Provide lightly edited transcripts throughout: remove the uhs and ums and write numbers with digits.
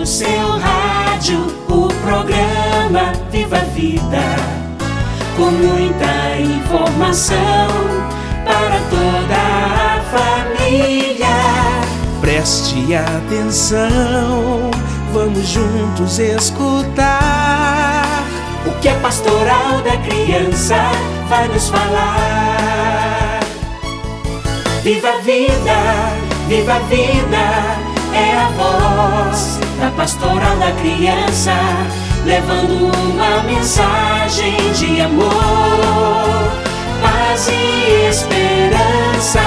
seu rádio, o programa Viva a Vida, com muita informação para toda a família. Preste atenção, vamos juntos escutar o que a Pastoral da Criança vai nos falar. Viva a vida, viva a vida, é a voz da Pastoral da Criança, levando uma mensagem de amor, paz e esperança.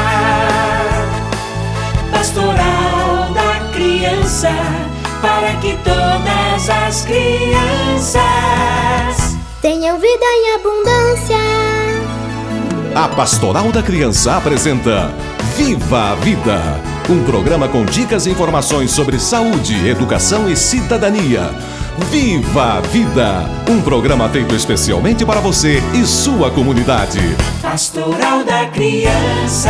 Pastoral da Criança, para que todas as crianças tenham vida em abundância. A Pastoral da Criança apresenta Viva a Vida, um programa com dicas e informações sobre saúde, educação e cidadania. Viva a Vida, um programa feito especialmente para você e sua comunidade. Pastoral da Criança.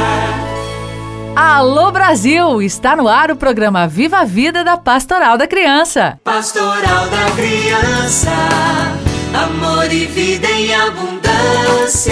Alô Brasil, está no ar o programa Viva a Vida da Pastoral da Criança. Pastoral da Criança, amor e vida em abundância.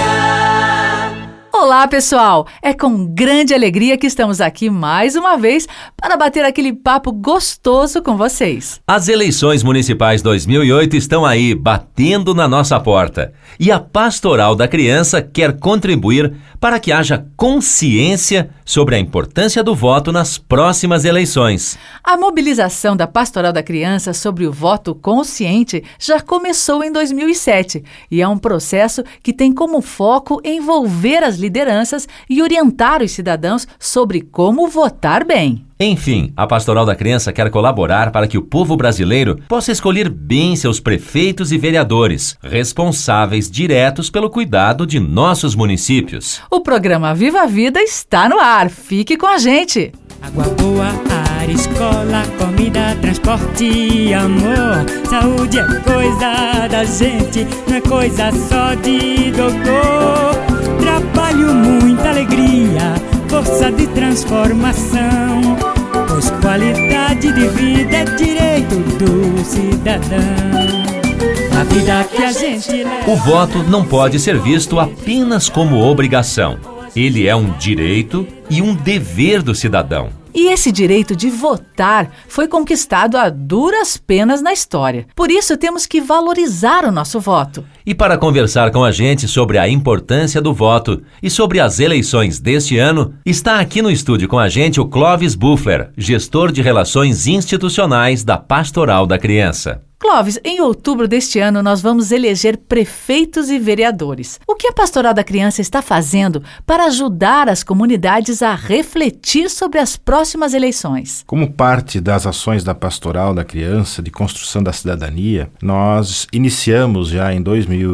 Olá pessoal, é com grande alegria que estamos aqui mais uma vez para bater aquele papo gostoso com vocês. As eleições municipais 2008 estão aí, batendo na nossa porta. E a Pastoral da Criança quer contribuir para que haja consciência sobre a importância do voto nas próximas eleições. A mobilização da Pastoral da Criança sobre o voto consciente já começou em 2007 e é um processo que tem como foco envolver as lideranças e orientar os cidadãos sobre como votar bem. Enfim, a Pastoral da Criança quer colaborar para que o povo brasileiro possa escolher bem seus prefeitos e vereadores, responsáveis diretos pelo cuidado de nossos municípios. O programa Viva a Vida está no ar. Fique com a gente! Água boa, ar, escola, comida, transporte e amor. Saúde é coisa da gente, não é coisa só de doutor. Trabalho, muita alegria, força de transformação, pois qualidade de vida é direito do cidadão. A vida que a gente leva... O voto não pode ser visto apenas como obrigação. Ele é um direito e um dever do cidadão. E esse direito de votar foi conquistado a duras penas na história. Por isso, temos que valorizar o nosso voto. E para conversar com a gente sobre a importância do voto e sobre as eleições deste ano, está aqui no estúdio com a gente o Clóvis Buffler, gestor de Relações Institucionais da Pastoral da Criança. Clóvis, em outubro deste ano nós vamos eleger prefeitos e vereadores. O que a Pastoral da Criança está fazendo para ajudar as comunidades a refletir sobre as próximas eleições? Como parte das ações da Pastoral da Criança de construção da cidadania, nós iniciamos já em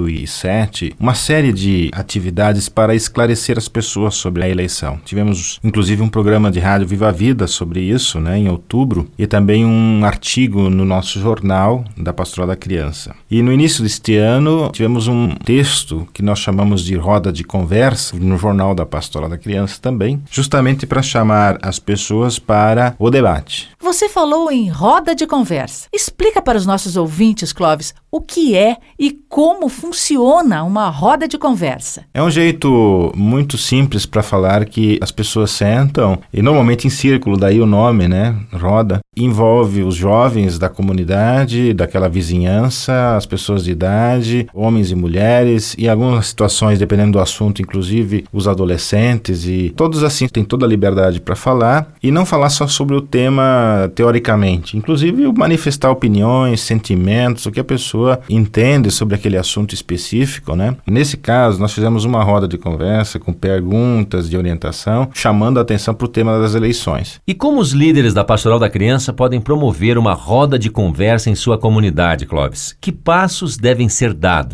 2007 uma série de atividades para esclarecer as pessoas sobre a eleição. Tivemos inclusive um programa de rádio Viva a Vida sobre isso, em outubro, e também um artigo no nosso jornal da Pastoral da Criança. E no início deste ano tivemos um texto que nós chamamos de roda de conversa no jornal da Pastoral da Criança também, justamente para chamar as pessoas para o debate. Você falou em roda de conversa. Explica para os nossos ouvintes, Clóvis, o que é e como funciona uma roda de conversa. É um jeito muito simples para falar que as pessoas sentam, e normalmente em círculo, daí o nome, roda, envolve os jovens da comunidade, daquela vizinhança, as pessoas de idade, homens e mulheres, e em algumas situações, dependendo do assunto, inclusive os adolescentes, e todos assim têm toda a liberdade para falar, e não falar só sobre o tema teoricamente, inclusive manifestar opiniões, sentimentos, o que a pessoa entende sobre aquele assunto específico, Nesse caso, nós fizemos uma roda de conversa com perguntas de orientação, chamando a atenção para o tema das eleições. E como os líderes da Pastoral da Criança podem promover uma roda de conversa em sua comunidade, Clóvis? Que passos devem ser dados?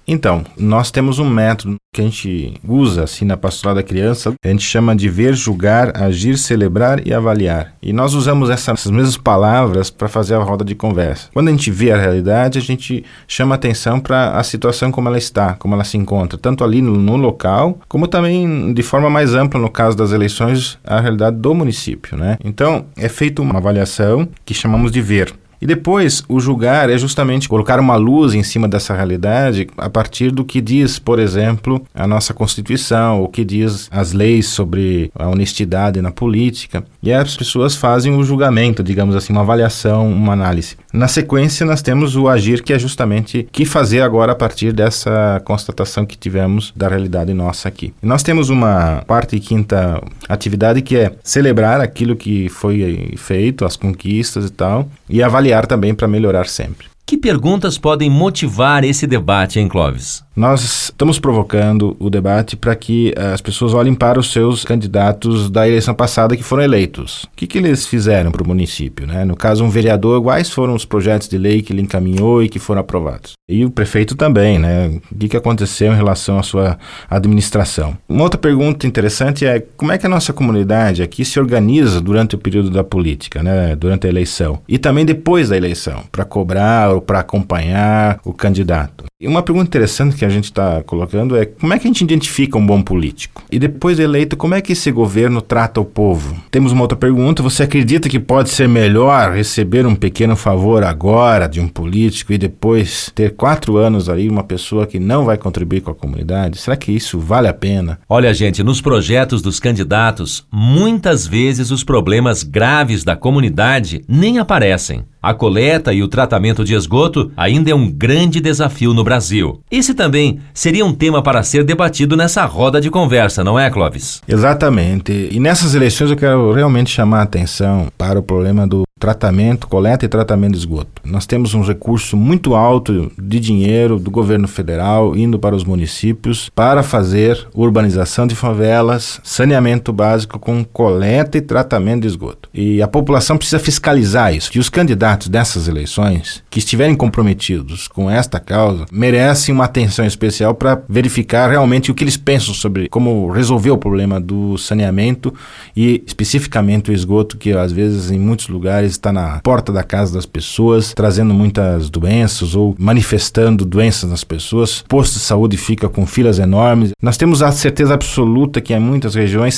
Então, nós temos um método que a gente usa assim na Pastoral da Criança, a gente chama de ver, julgar, agir, celebrar e avaliar. E nós usamos essas mesmas palavras para fazer a roda de conversa. Quando a gente vê a realidade, a gente chama atenção para a situação como ela está, como ela se encontra, tanto ali no local, como também de forma mais ampla, no caso das eleições, a realidade do município, né? Então, é feita uma avaliação que chamamos de ver. E depois, o julgar é justamente colocar uma luz em cima dessa realidade a partir do que diz, por exemplo, a nossa Constituição, o que diz as leis sobre a honestidade na política. E as pessoas fazem o julgamento, digamos assim, uma avaliação, uma análise. Na sequência, nós temos o agir, que é justamente o que fazer agora a partir dessa constatação que tivemos da realidade nossa aqui. E nós temos uma quarta e quinta atividade que é celebrar aquilo que foi feito, as conquistas e tal, e avaliar também para melhorar sempre. Que perguntas podem motivar esse debate, hein, Clóvis? Nós estamos provocando o debate para que as pessoas olhem para os seus candidatos da eleição passada que foram eleitos. O que eles fizeram para o município, né? No caso, um vereador, quais foram os projetos de lei que ele encaminhou e que foram aprovados? E o prefeito também, né? O que aconteceu em relação à sua administração? Uma outra pergunta interessante é como é que a nossa comunidade aqui se organiza durante o período da política, né? Durante a eleição e também depois da eleição, para cobrar ou para acompanhar o candidato. E uma pergunta interessante que a gente está colocando é como é que a gente identifica um bom político? E depois de eleito, como é que esse governo trata o povo? Temos uma outra pergunta, você acredita que pode ser melhor receber um pequeno favor agora de um político e depois ter 4 anos aí uma pessoa que não vai contribuir com a comunidade? Será que isso vale a pena? Olha, gente, nos projetos dos candidatos, muitas vezes os problemas graves da comunidade nem aparecem. A coleta e o tratamento de esgoto ainda é um grande desafio no Brasil. Esse também seria um tema para ser debatido nessa roda de conversa, não é, Clóvis? Exatamente. E nessas eleições eu quero realmente chamar a atenção para o problema do tratamento, coleta e tratamento de esgoto. Nós temos um recurso muito alto de dinheiro do governo federal indo para os municípios para fazer urbanização de favelas, saneamento básico com coleta e tratamento de esgoto. E a população precisa fiscalizar isso. E os candidatos dessas eleições que estiverem comprometidos com esta causa merecem uma atenção especial para verificar realmente o que eles pensam sobre como resolver o problema do saneamento e especificamente o esgoto, que às vezes em muitos lugares está na porta da casa das pessoas, trazendo muitas doenças ou manifestando doenças nas pessoas. O posto de saúde fica com filas enormes. Nós temos a certeza absoluta que em muitas regiões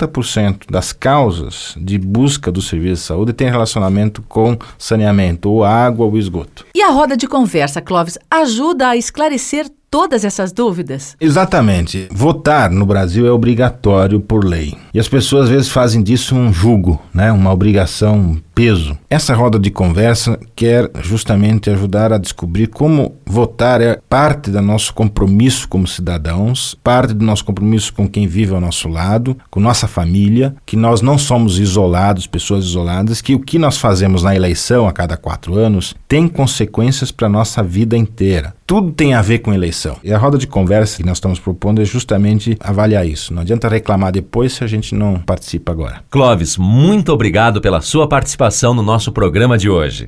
70% das causas de busca do serviço de saúde tem relacionamento com saneamento, ou água ou esgoto. E a roda de conversa, Clóvis, ajuda a esclarecer todas essas dúvidas? Exatamente. Votar no Brasil é obrigatório por lei. E as pessoas às vezes fazem disso um jugo, né? Uma obrigação, um peso. Essa roda de conversa quer justamente ajudar a descobrir como votar é parte do nosso compromisso como cidadãos, parte do nosso compromisso com quem vive ao nosso lado, com nossa família, que nós não somos isolados, pessoas isoladas, que o que nós fazemos na eleição a cada 4 anos tem consequências para a nossa vida inteira. Tudo tem a ver com eleição. E a roda de conversa que nós estamos propondo é justamente avaliar isso. Não adianta reclamar depois se a gente não participa agora. Clóvis, muito obrigado pela sua participação no nosso programa de hoje.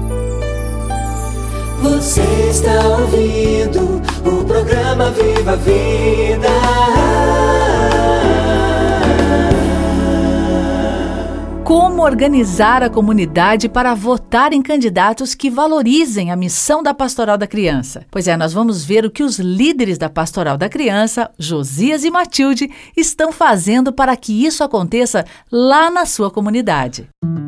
Você está ouvindo o programa Viva a Vida. Como organizar a comunidade para votar em candidatos que valorizem a missão da Pastoral da Criança? Pois é, nós vamos ver o que os líderes da Pastoral da Criança, Josias e Matilde, estão fazendo para que isso aconteça lá na sua comunidade.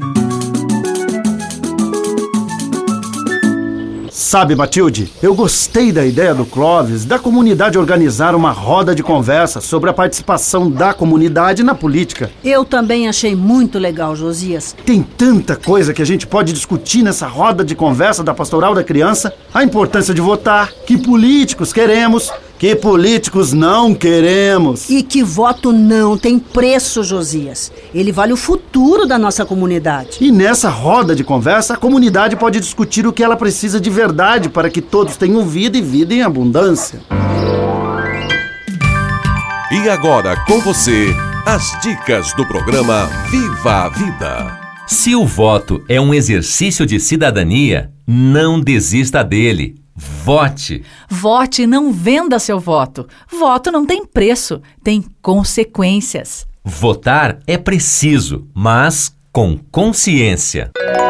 Sabe, Matilde, eu gostei da ideia do Clóvis da comunidade organizar uma roda de conversa sobre a participação da comunidade na política. Eu também achei muito legal, Josias. Tem tanta coisa que a gente pode discutir nessa roda de conversa da Pastoral da Criança. A importância de votar, que políticos queremos, que políticos não queremos. E que voto não tem preço, Josias. Ele vale o futuro da nossa comunidade. E nessa roda de conversa, a comunidade pode discutir o que ela precisa de verdade para que todos tenham vida e vida em abundância. E agora, com você, as dicas do programa Viva a Vida. Se o voto é um exercício de cidadania, não desista dele. Vote. Vote, não venda seu voto. Voto não tem preço, tem consequências. Votar é preciso, mas com consciência.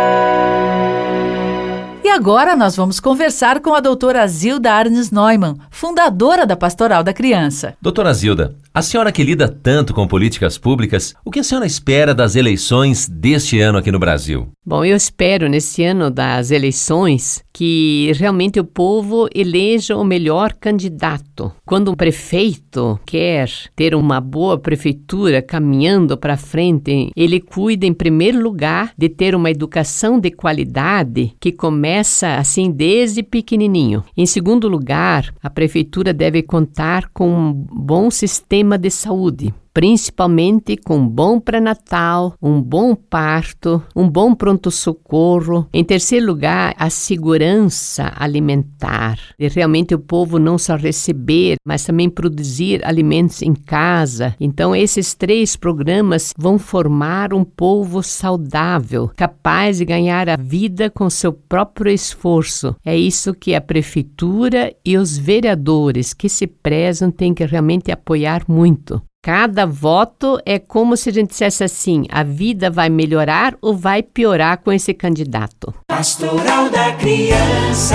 E agora nós vamos conversar com a doutora Zilda Arnes Neumann, fundadora da Pastoral da Criança. Doutora Zilda, a senhora que lida tanto com políticas públicas, o que a senhora espera das eleições deste ano aqui no Brasil? Bom, eu espero nesse ano das eleições que realmente o povo eleja o melhor candidato. Quando um prefeito quer ter uma boa prefeitura caminhando para frente, ele cuida em primeiro lugar de ter uma educação de qualidade que começa assim desde pequenininho. Em segundo lugar, a prefeitura deve contar com um bom sistema de saúde, principalmente com um bom pré-natal, um bom parto, um bom pronto-socorro. Em terceiro lugar, a segurança alimentar. E realmente o povo não só receber, mas também produzir alimentos em casa. Então, esses 3 programas vão formar um povo saudável, capaz de ganhar a vida com seu próprio esforço. É isso que a prefeitura e os vereadores que se prezam têm que realmente apoiar muito. Cada voto é como se a gente dissesse assim, a vida vai melhorar ou vai piorar com esse candidato. Pastoral da Criança.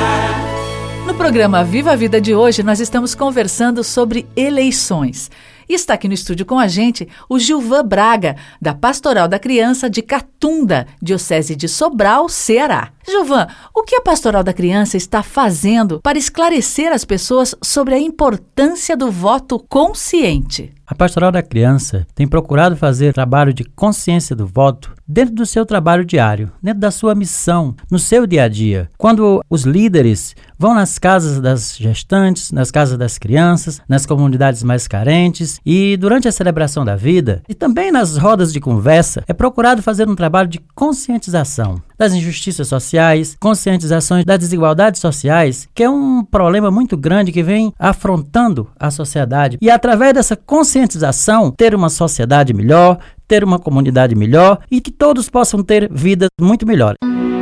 No programa Viva a Vida de hoje, nós estamos conversando sobre eleições. E está aqui no estúdio com a gente o Gilvan Braga, da Pastoral da Criança de Catunda, Diocese de Sobral, Ceará. Gilvan, o que a Pastoral da Criança está fazendo para esclarecer as pessoas sobre a importância do voto consciente? A Pastoral da Criança tem procurado fazer trabalho de consciência do voto dentro do seu trabalho diário, dentro da sua missão, no seu dia a dia. Quando os líderes vão nas casas das gestantes, nas casas das crianças, nas comunidades mais carentes e durante a celebração da vida e também nas rodas de conversa, é procurado fazer um trabalho de conscientização das injustiças sociais, conscientização das desigualdades sociais, que é um problema muito grande que vem afrontando a sociedade. E através dessa conscientização, ter uma sociedade melhor, ter uma comunidade melhor e que todos possam ter vidas muito melhores.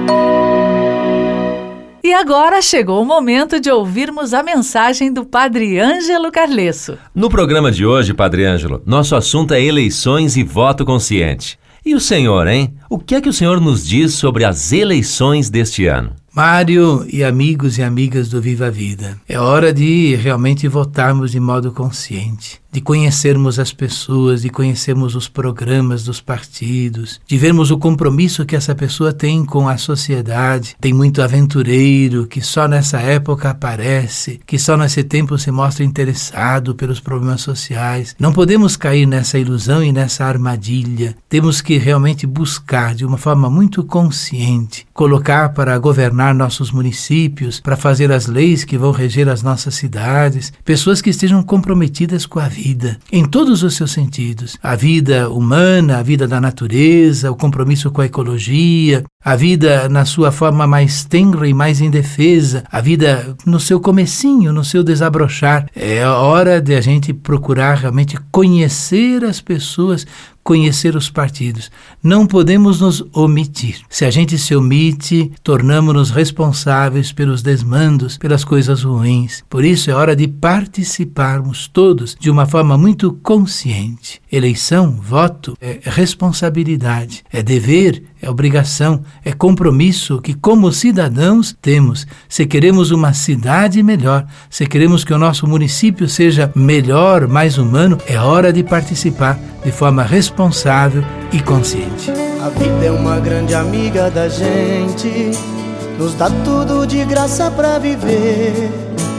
E agora chegou o momento de ouvirmos a mensagem do Padre Ângelo Carlesso. No programa de hoje, Padre Ângelo, nosso assunto é eleições e voto consciente. E o senhor, hein? O que é que o senhor nos diz sobre as eleições deste ano? Mário e amigos e amigas do Viva a Vida, é hora de realmente votarmos de modo consciente, de conhecermos as pessoas, de conhecermos os programas dos partidos, de vermos o compromisso que essa pessoa tem com a sociedade. Tem muito aventureiro que só nessa época aparece, que só nesse tempo se mostra interessado pelos problemas sociais. Não podemos cair nessa ilusão e nessa armadilha. Temos que realmente buscar de uma forma muito consciente, colocar para governar nossos municípios, para fazer as leis que vão reger as nossas cidades, pessoas que estejam comprometidas com a vida, em todos os seus sentidos. A vida humana, a vida da natureza, o compromisso com a ecologia, a vida na sua forma mais tenra e mais indefesa, a vida no seu comecinho, no seu desabrochar. É hora de a gente procurar realmente conhecer as pessoas, conhecer os partidos. Não podemos nos omitir. Se a gente se omite, tornamos-nos responsáveis pelos desmandos, pelas coisas ruins. Por isso é hora de participarmos todos de uma forma muito consciente. Eleição, voto, é responsabilidade, é dever, é obrigação, é compromisso que como cidadãos temos. Se queremos uma cidade melhor, se queremos que o nosso município seja melhor, mais humano, é hora de participar de forma responsável e consciente. A vida é uma grande amiga da gente, nos dá tudo de graça pra viver.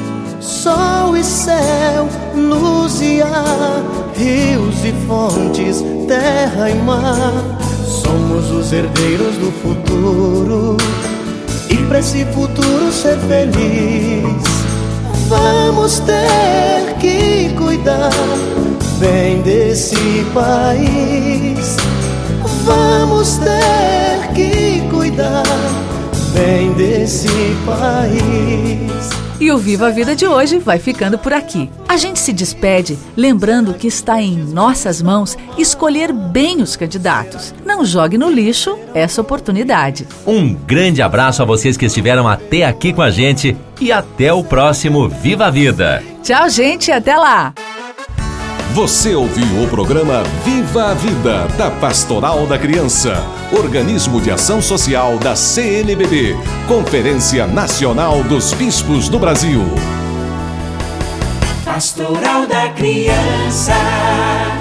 Sol e céu, luz e ar, rios e fontes, terra e mar. Somos os herdeiros do futuro, e pra esse futuro ser feliz, vamos ter que cuidar bem desse país. Vamos ter que cuidar bem desse país. E o Viva a Vida de hoje vai ficando por aqui. A gente se despede lembrando que está em nossas mãos escolher bem os candidatos. Não jogue no lixo essa oportunidade. Um grande abraço a vocês que estiveram até aqui com a gente. e até o próximo Viva a Vida. Tchau, gente, até lá. Você ouviu o programa Viva a Vida, da Pastoral da Criança, organismo de ação social da CNBB, Conferência Nacional dos Bispos do Brasil. Pastoral da Criança.